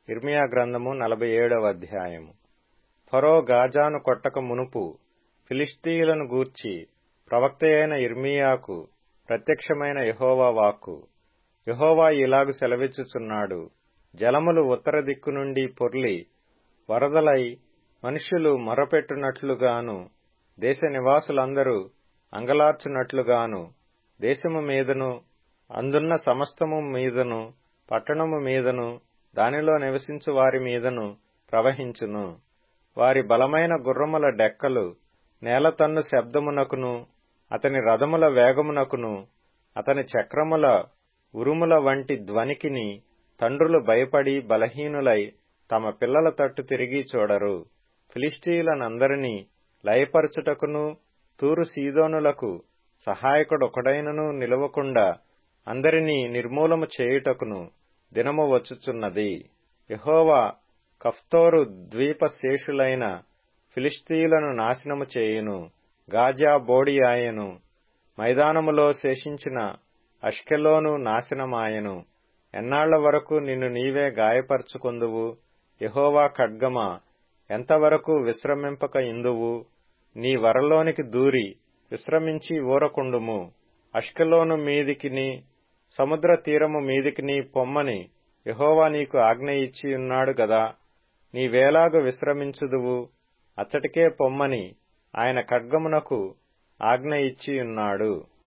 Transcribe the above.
ఇర్మియా గ్రంథము 47వ అధ్యాయము. ఫరో గాజాను కొట్టక మునుపు ఫిలిష్తీయులను గూర్చి ప్రవక్తయైన ఇర్మియాకు ప్రత్యక్షమైన యెహోవా వాక్కు. యెహోవా ఇలాగు సెలవిచ్చుచున్నాడు. జలములు ఉత్తర దిక్కు నుండి పొర్లి వరదలై మనుష్యులు మొరపెట్టునట్లుగాను, దేశ నివాసులందరూ అంగలార్చునట్లుగాను దేశము మీదను, అందున్న సమస్తము మీదను, పట్టణము మీదను, దానిలో నివసించు వారి మీదను ప్రవహించును. వారి బలమైన గుర్రముల డెక్కలు నేలతన్ను శబ్దమునకును, అతని రథముల వేగమునకును, అతని చక్రముల ఉరుముల వంటి ధ్వనికిని తండ్రులు భయపడి బలహీనులై తమ పిల్లల తట్టు తిరిగి చూడరు. ఫిలిష్తీయులనందరినీ లయపరచుటకును, తూరు సీదోనులకు సహాయకుడొకడైనను నిలువకుండా అందరినీ నిర్మూలము చేయుటకును దినము వచ్చుచున్నది. యెహోవా కఫ్తోరు ద్వీపశేషులైన ఫిలిష్తీయులను నాశనము చేయును. గాజా బోడియాయెను. మైదానములో శేషించిన అష్కెలోను నాశనమాయెను. ఎన్నాళ్ల వరకు నిన్ను నీవే గాయపరచుకొందువు? యెహోవా ఖడ్గమా, ఎంతవరకు విశ్రమింపక ఇందువు? నీ వరలోనికి దూరి విశ్రమించి ఊరకుండుము. అష్కెలోను మీదికిని సముద్ర తీరము మీదికిని పొమ్మని యెహోవా నీకు ఆజ్ఞ ఇచ్చియున్నాడు గదా. నీవేలాగు విశ్రమించుదువు? అచ్చటికే పొమ్మని ఆయన ఖడ్గమునకు ఆజ్ఞ ఇచ్చియున్నాడు.